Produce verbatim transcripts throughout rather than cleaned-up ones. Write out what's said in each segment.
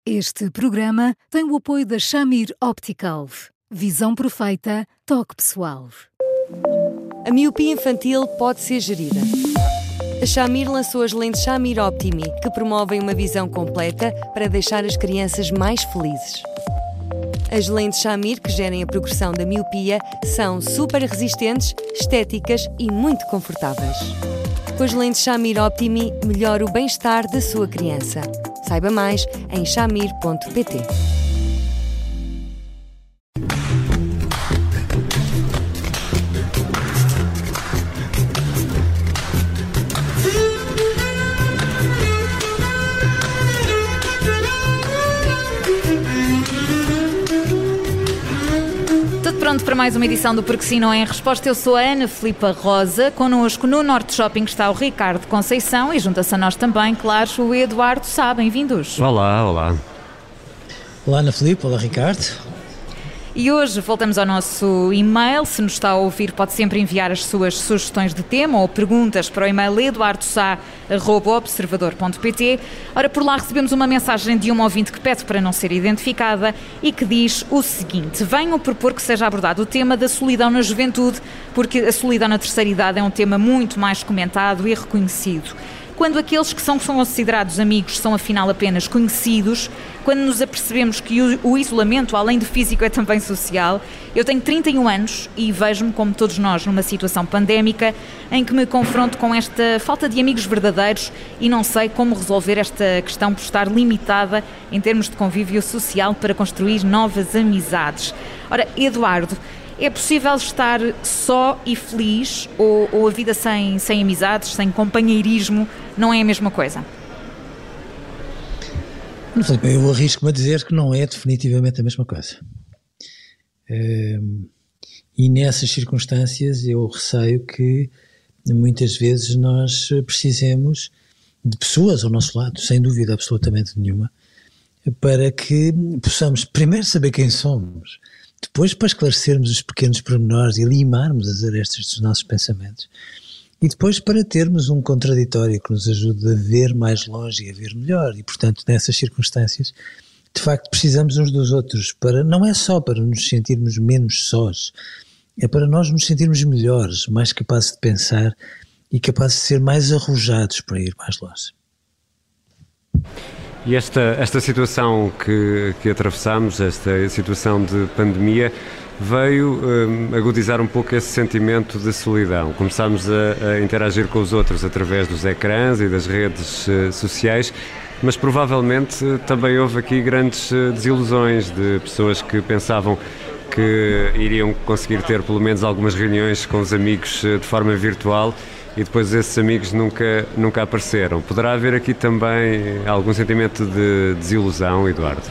Este programa tem o apoio da Shamir Optical. Visão perfeita, toque pessoal. A miopia infantil pode ser gerida. A Shamir lançou as lentes Shamir Optimi, que promovem uma visão completa para deixar as crianças mais felizes. As lentes Shamir, que gerem a progressão da miopia, são super resistentes, estéticas e muito confortáveis. Com as lentes Shamir Optimi, melhora o bem-estar da sua criança. Saiba mais em shamir ponto pt. Pronto para mais uma edição do Porque Sim Não É em Resposta. Eu sou a Ana Filipa Rosa. Connosco no Norte Shopping está o Ricardo Conceição e junta-se a nós também, claro, o Eduardo Sá. Bem-vindos. Olá, olá. Olá Ana Filipa, olá Ricardo. E hoje voltamos ao nosso e-mail. Se nos está a ouvir, pode sempre enviar as suas sugestões de tema ou perguntas para o e-mail eduardo sá arroba observador ponto pt. Ora, por lá recebemos uma mensagem de uma ouvinte que pede para não ser identificada e que diz o seguinte: venho propor que seja abordado o tema da solidão na juventude, porque a solidão na terceira idade é um tema muito mais comentado e reconhecido. Quando aqueles que são, são considerados amigos são afinal apenas conhecidos, quando nos apercebemos que o, o isolamento, além de físico, é também social. Eu tenho trinta e um anos e vejo-me, como todos nós, numa situação pandémica em que me confronto com esta falta de amigos verdadeiros e não sei como resolver esta questão por estar limitada em termos de convívio social para construir novas amizades. Ora, Eduardo, é possível estar só e feliz ou, ou a vida sem, sem amizades, sem companheirismo, não é a mesma coisa? Não, Filipe, eu arrisco-me a dizer que não é definitivamente a mesma coisa. Um, e nessas circunstâncias eu receio que muitas vezes nós precisemos de pessoas ao nosso lado, sem dúvida absolutamente nenhuma, para que possamos primeiro saber quem somos, depois para esclarecermos os pequenos pormenores e limarmos as arestas dos nossos pensamentos, e depois para termos um contraditório que nos ajude a ver mais longe e a ver melhor. E portanto nessas circunstâncias de facto precisamos uns dos outros, para, não é só para nos sentirmos menos sós, é para nós nos sentirmos melhores, mais capazes de pensar e capazes de ser mais arrojados para ir mais longe. E esta, esta situação que, que atravessamos, esta situação de pandemia, veio um, agudizar um pouco esse sentimento de solidão. Começámos a, a interagir com os outros através dos ecrãs e das redes uh, sociais, mas provavelmente uh, também houve aqui grandes uh, desilusões de pessoas que pensavam que iriam conseguir ter pelo menos algumas reuniões com os amigos uh, de forma virtual, e depois esses amigos nunca, nunca apareceram. Poderá haver aqui também algum sentimento de desilusão, Eduardo?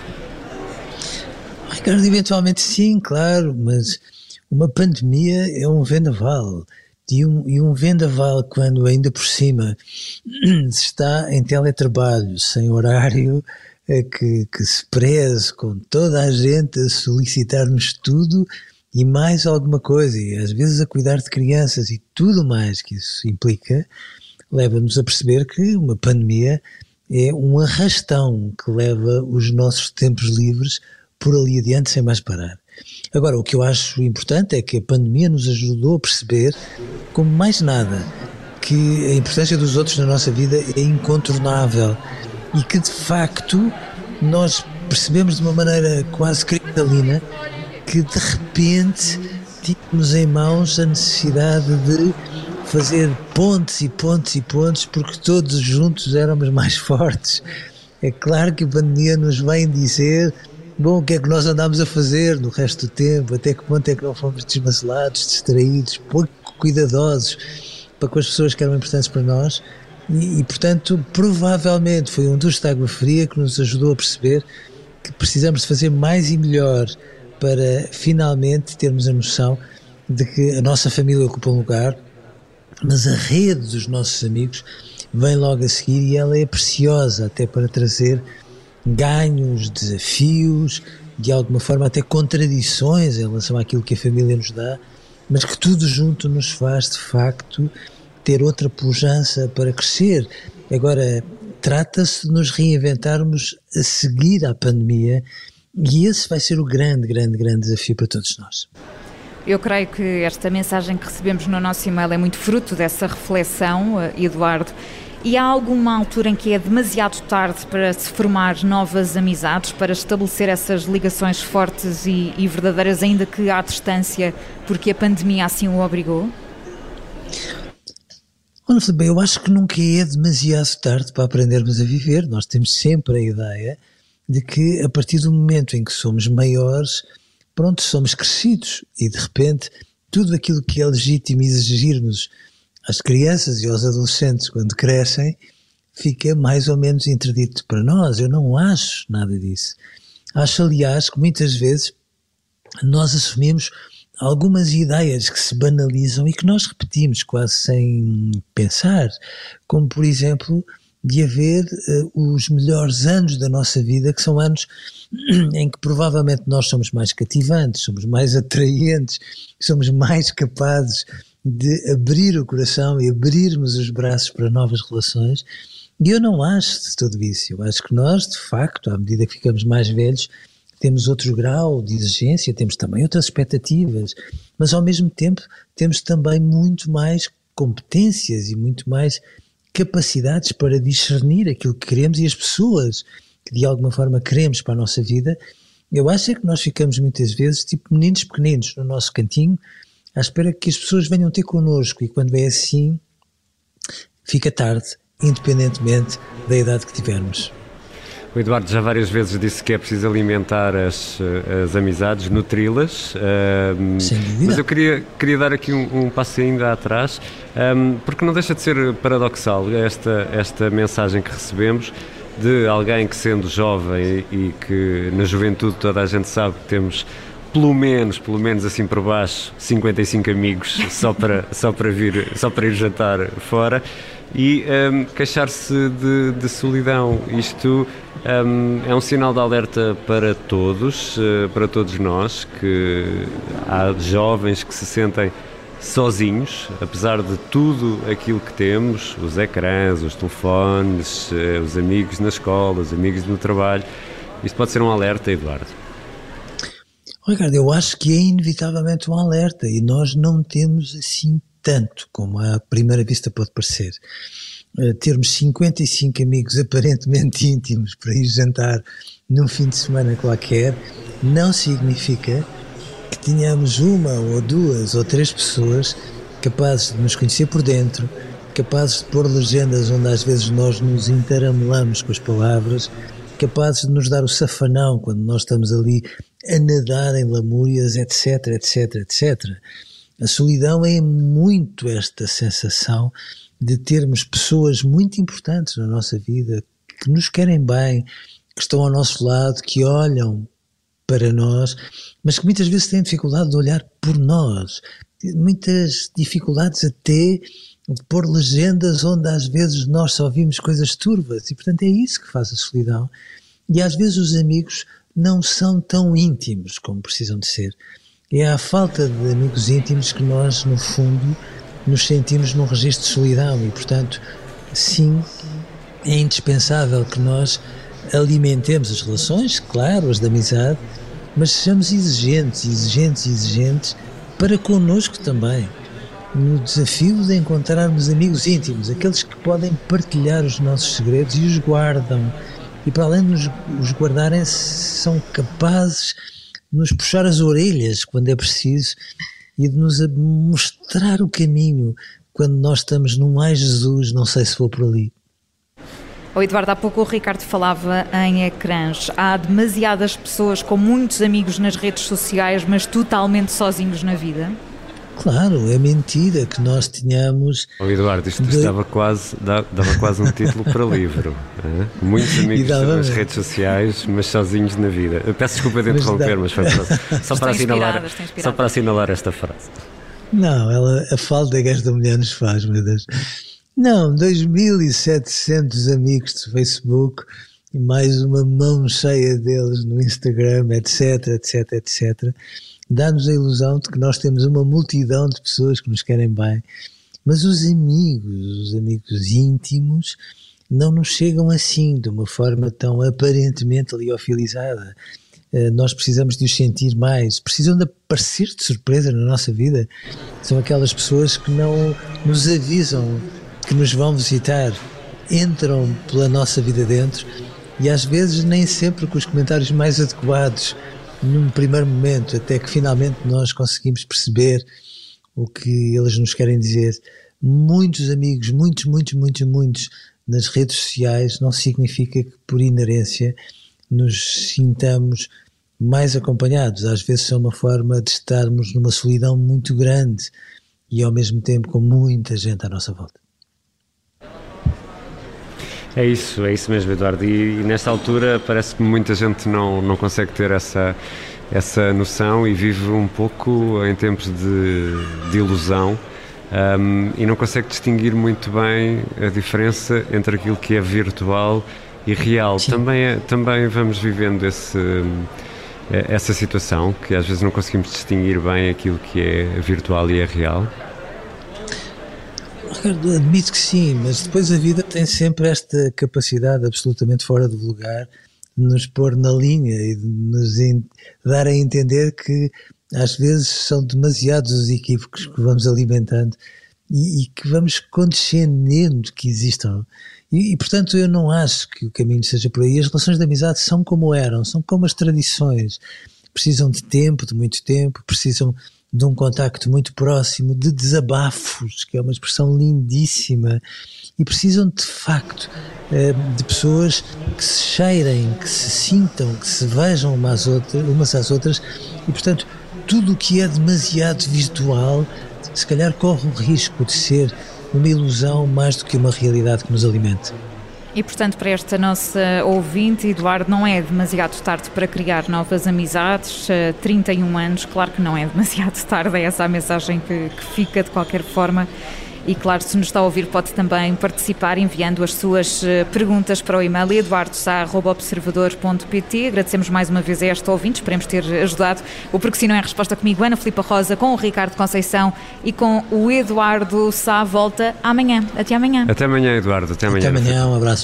Ricardo, eventualmente sim, claro, mas uma pandemia é um vendaval, e um, e um vendaval quando ainda por cima se está em teletrabalho, sem horário, é que, que se preze com toda a gente a solicitar-nos tudo e mais alguma coisa, e às vezes a cuidar de crianças e tudo mais que isso implica, leva-nos a perceber que uma pandemia é um arrastão que leva os nossos tempos livres por ali adiante sem mais parar. Agora, o que eu acho importante é que a pandemia nos ajudou a perceber, como mais nada, que a importância dos outros na nossa vida é incontornável e que de facto nós percebemos de uma maneira quase cristalina que de repente tínhamos em mãos a necessidade de fazer pontes e pontes e pontes, porque todos juntos éramos mais fortes. É claro que a pandemia nos vem dizer, bom, o que é que nós andámos a fazer no resto do tempo, até que ponto é que não fomos desmacelados, distraídos, pouco cuidadosos para com as pessoas que eram importantes para nós, e, e portanto provavelmente foi um duche de água fria que nos ajudou a perceber que precisamos de fazer mais e melhor para finalmente termos a noção de que a nossa família ocupa um lugar, mas a rede dos nossos amigos vem logo a seguir e ela é preciosa até para trazer ganhos, desafios, de alguma forma até contradições em relação àquilo que a família nos dá, mas que tudo junto nos faz de facto ter outra pujança para crescer. Agora, trata-se de nos reinventarmos a seguir à pandemia, e esse vai ser o grande, grande, grande desafio para todos nós. Eu creio que esta mensagem que recebemos no nosso e-mail é muito fruto dessa reflexão, Eduardo. E há alguma altura em que é demasiado tarde para se formar novas amizades, para estabelecer essas ligações fortes e, e verdadeiras, ainda que à distância, porque a pandemia assim o obrigou? Olha, Filipe, eu acho que nunca é demasiado tarde para aprendermos a viver. Nós temos sempre a ideia de que a partir do momento em que somos maiores, pronto, somos crescidos e de repente tudo aquilo que é legítimo exigirmos às crianças e aos adolescentes quando crescem fica mais ou menos interdito para nós. Eu não acho nada disso. Acho, aliás, que muitas vezes nós assumimos algumas ideias que se banalizam e que nós repetimos quase sem pensar, como por exemplo de haver uh, os melhores anos da nossa vida, que são anos em que provavelmente nós somos mais cativantes, somos mais atraentes, somos mais capazes de abrir o coração e abrirmos os braços para novas relações. E eu não acho de tudo isso. Eu acho que nós, de facto, à medida que ficamos mais velhos, temos outro grau de exigência, temos também outras expectativas, mas ao mesmo tempo temos também muito mais competências e muito mais capacidades para discernir aquilo que queremos e as pessoas que de alguma forma queremos para a nossa vida. Eu acho é que nós ficamos muitas vezes tipo meninos pequeninos no nosso cantinho, à espera que as pessoas venham ter connosco, e quando é assim, fica tarde, independentemente da idade que tivermos. O Eduardo já várias vezes disse que é preciso alimentar as, as amizades, nutri-las, um, Sem dúvida. Mas eu queria, queria dar aqui um, um passo ainda atrás, um, porque não deixa de ser paradoxal esta, esta mensagem que recebemos de alguém que, sendo jovem e que na juventude toda a gente sabe que temos pelo menos, pelo menos assim por baixo, cinquenta e cinco amigos só para, só para, vir, só para ir jantar fora, e um, queixar-se de, de solidão. Isto um, é um sinal de alerta para todos, uh, para todos nós, que há jovens que se sentem sozinhos, apesar de tudo aquilo que temos, os ecrãs, os telefones, uh, os amigos na escola, os amigos no trabalho. Isto pode ser um alerta, Eduardo? Ricardo, eu acho que é inevitavelmente um alerta, e nós não temos assim tanto como à primeira vista pode parecer. Uh, termos cinquenta e cinco amigos aparentemente íntimos para ir jantar num fim de semana qualquer não significa que tenhamos uma ou duas ou três pessoas capazes de nos conhecer por dentro, capazes de pôr legendas onde às vezes nós nos entaramelamos com as palavras, capazes de nos dar o safanão quando nós estamos ali a nadar em lamúrias, etc, etc, etcétera. A solidão é muito esta sensação de termos pessoas muito importantes na nossa vida, que nos querem bem, que estão ao nosso lado, que olham para nós, mas que muitas vezes têm dificuldade de olhar por nós, muitas dificuldades até de pôr legendas onde às vezes nós só vimos coisas turvas, e portanto é isso que faz a solidão. E às vezes os amigos não são tão íntimos como precisam de ser. É à falta de amigos íntimos que nós, no fundo, nos sentimos num registro de solidão, e portanto, sim, é indispensável que nós alimentemos as relações, claro, as de amizade, mas sejamos exigentes, exigentes, exigentes para connosco também, no desafio de encontrarmos amigos íntimos, aqueles que podem partilhar os nossos segredos e os guardam, e para além de nos, os guardarem, são capazes de nos puxar as orelhas quando é preciso e de nos mostrar o caminho quando nós estamos num ai Jesus, não sei se vou por ali. Oh, Eduardo, há pouco o Ricardo falava em ecrãs. Há demasiadas pessoas com muitos amigos nas redes sociais, mas totalmente sozinhos na vida? Claro, é mentira que nós tenhamos... Oh, Eduardo, isto de... dava, quase, dava quase um título para livro. Hein? Muitos amigos nas redes sociais, mas sozinhos na vida. Eu peço desculpa de interromper, mas foi para, só, para assinalar, só para assinalar esta frase. Não, ela, a falta que esta mulher nos faz, meu Deus. Não, dois mil e setecentos amigos de Facebook e mais uma mão cheia deles no Instagram, etc, etc, etcétera, dá-nos a ilusão de que nós temos uma multidão de pessoas que nos querem bem, mas os amigos, os amigos íntimos, não nos chegam assim, de uma forma tão aparentemente liofilizada. Nós precisamos de os sentir mais, precisam de aparecer de surpresa na nossa vida. São aquelas pessoas que não nos avisam que nos vão visitar, entram pela nossa vida dentro e às vezes nem sempre com os comentários mais adequados num primeiro momento, até que finalmente nós conseguimos perceber o que eles nos querem dizer. Muitos amigos, muitos, muitos, muitos, muitos nas redes sociais não significa que por inerência nos sintamos mais acompanhados. Às vezes é uma forma de estarmos numa solidão muito grande e ao mesmo tempo com muita gente à nossa volta. É isso, é isso mesmo, Eduardo, e, e nesta altura parece que muita gente não, não consegue ter essa, essa noção e vive um pouco em tempos de, de ilusão um, e não consegue distinguir muito bem a diferença entre aquilo que é virtual e real. Também, é, também vamos vivendo esse, essa situação, que às vezes não conseguimos distinguir bem aquilo que é virtual e é real. Ricardo, admito que sim, mas depois a vida tem sempre esta capacidade absolutamente fora de lugar de nos pôr na linha e de nos in, dar a entender que às vezes são demasiados os equívocos que vamos alimentando e, e que vamos condescendendo que existam. E, e, portanto, eu não acho que o caminho seja por aí. As relações de amizade são como eram, são como as tradições. Precisam de tempo, de muito tempo, precisam de um contacto muito próximo, de desabafos, que é uma expressão lindíssima, e precisam de facto de pessoas que se cheirem, que se sintam, que se vejam umas às outras, umas às outras e, portanto, tudo o que é demasiado virtual, se calhar corre o risco de ser uma ilusão mais do que uma realidade que nos alimente. E, portanto, para esta nossa ouvinte, Eduardo, não é demasiado tarde para criar novas amizades. trinta e um anos, claro que não é demasiado tarde, é essa a mensagem que, que fica de qualquer forma. E, claro, se nos está a ouvir, pode também participar enviando as suas perguntas para o e-mail eduardo sá arroba observador ponto pt. Agradecemos mais uma vez a este ouvinte, esperemos ter ajudado. O Porque Se Não É a Resposta comigo, Ana Filipa Rosa, com o Ricardo Conceição e com o Eduardo Sá. Volta amanhã. Até amanhã. Até amanhã, Eduardo. Até amanhã. Até amanhã, um abraço.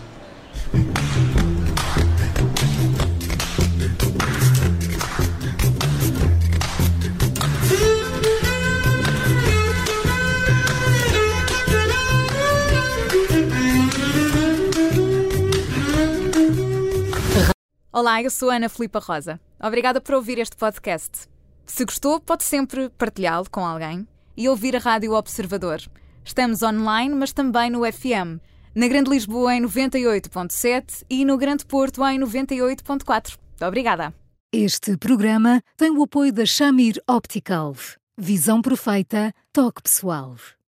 Olá, eu sou a Ana Filipa Rosa. Obrigada por ouvir este podcast. Se gostou, pode sempre partilhá-lo com alguém e ouvir a Rádio Observador. Estamos online, mas também no F M. Na Grande Lisboa em noventa e oito ponto sete e no Grande Porto em noventa e oito ponto quatro. Muito obrigada. Este programa tem o apoio da Shamir Optical. Visão perfeita, toque pessoal.